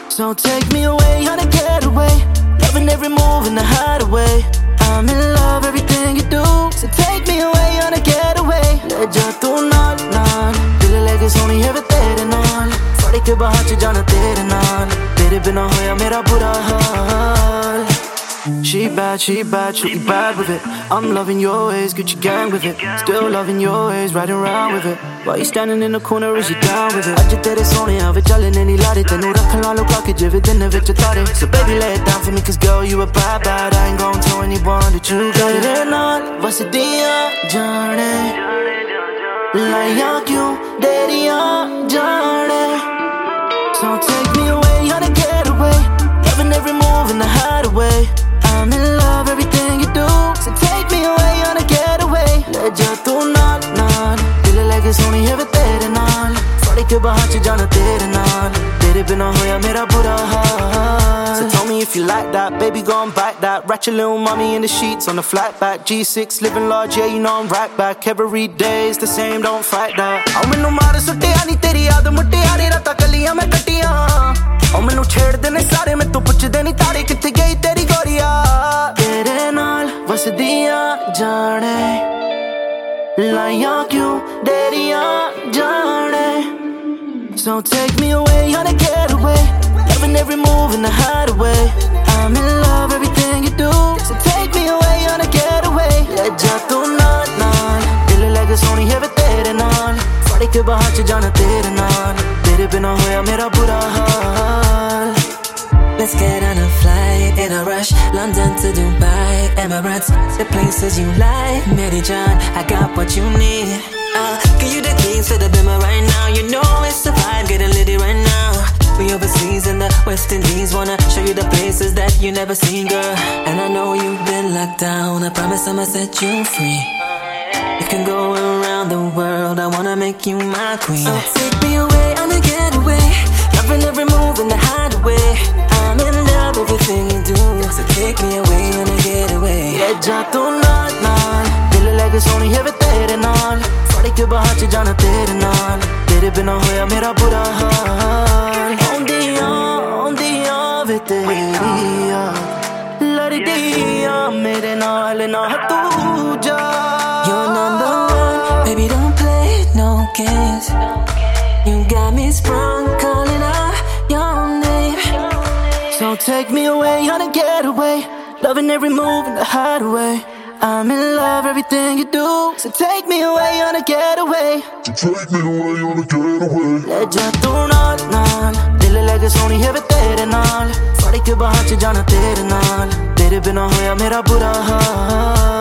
So take me away on a getaway, loving every move in the hideaway. I'm in love everything you do. So take me away on a getaway. ले जा तू नाल नाल, दिल लेके सोनी है वे तेरे नाल. फड़ के बाहर च जाना तेरे नाल, तेरे बिना होया मेरा बुरा हाल. She bad, she bad with it. I'm loving your ways, Gucci gang with it. Still loving your ways, riding around with it. While you standing in the corner, is you down with it? Ajj tere sohne ave chalne nahi laare, tenu rakhan la luka ke jive din vich taare. So baby lay it down for me, cause girl you a bad, bad. I ain't gon' tell anyone that you got it. Tere naal vasdiyan jaane, laiyan kyun deriyan jaane. So take me away on a getaway, loving every move in the hideaway. I'm in love everything you do. So take me away on a getaway. ले जा तू नाल नाल, दिल लेके सोनी है वे तेरे नाल. फड़ के बाहर च जाना तेरे नाल, तेरे बिना होया मेरा बुरा हाल. So tell me if you like that, baby go and bite that. Ratchet little mommy in the sheets on the flat back. G6 living large, yeah you know I'm right back. Every day is the same, don't fight that. Oh मैनू मार सुट्टिया नी तेरी याद मुट्टियारी रातां कलियां मैं कट्टियां. Oh मैनू छेड़दे ने सारे, मैं तू पुछदे नी तारे कित्थे गई तेरी गोरिया. तेरे नाल वसदियां जाने, लाइयां क्यों देरियां जाने. So take me away on a getaway, loving every move in the hideaway. I'm in love everything you do. So take me away on a getaway. ले जा तू नाल नाल, दिल लेके सोनी है वे तेरे नाल. फड़ के बाहर च जाना तेरे नाल, तेरे बिना होया मेरा बुरा हाल. Let's get on a flight in a rush, London to Dubai, Emirates, the places you like. Mary John, I got what you need. Give you the keys to the Bimmer right now. You know it's the vibe, getting litty right now. We overseas in the West Indies, wanna show you the places that you never seen, girl. And I know you've been locked down, I promise I'ma set you free. You can go around the world, I wanna make you my queen. So take me away on a getaway, loving every move in the hideaway. I'm in love with everything you do. So take me away on a getaway. ले जा तू नाल नाल, दिल लेके सोनी है वे तेरे नाल. फड़ के बाहर च जाना तेरे नाल, तेरे बिना होया मेरा बुरा हाल. औंदियां वे तेरियां लड़दियां मेरे नाल ना तू जा. You're number one, baby don't play no games. You got me sprung, calling out your name. So take me away on a getaway, loving every move in the hideaway. I'm in love everything you do. So take me away on a getaway. So take me away on a getaway. ले जा तू नाल नाल, दिल लेके सोनी है वे तेरे नाल. फड़ के बाहर च जाना तेरे नाल, तेरे बिना होया मेरा बुरा हाल.